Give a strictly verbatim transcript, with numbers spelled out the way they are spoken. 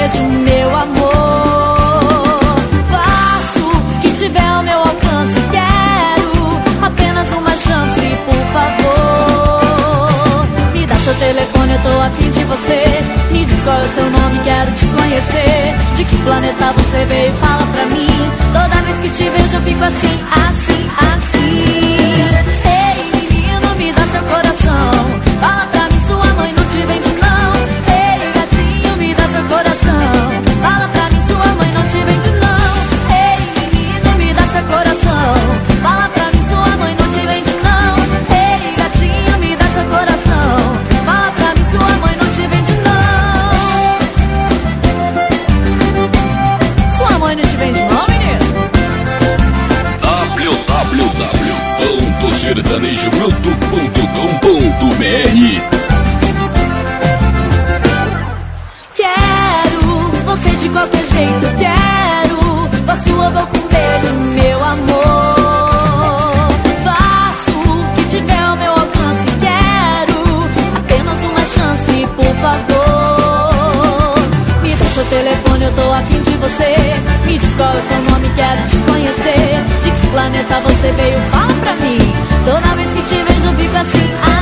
beijo, meu amor. Faço o que tiver ao meu alcance. Quero apenas uma chance, por favor. Me dá seu telefone, eu tô afim de você. Me diz qual é o seu nome, quero te conhecer. De que planeta você veio, fala pra mim. Toda vez que te vejo eu fico assim, assim, assim. Ei, menino, me dá seu coração. Fala pra mim, sua mãe não te vende não. Ei, gatinho, me dá seu coração. Fala pra mim, sua mãe não te vende não. Ei, menino, me dá seu coração. Fala pra mim, sua mãe não te vende não. Ei, gatinho, me dá seu coração. Fala pra mim, sua mãe não te vende não. Sua mãe não te vende não, menino? w w w ponto sertanejo bruto ponto com ponto b r. Quero você de qualquer jeito, quero com a sua boca um beijo, meu amor. Faço o que tiver ao meu alcance. Quero apenas uma chance, por favor. Me dá seu telefone, eu tô afim de você. Me diz qual é o seu nome, quero te conhecer. De que planeta você veio, fala pra mim. Toda vez que te vejo eu fico assim, ah.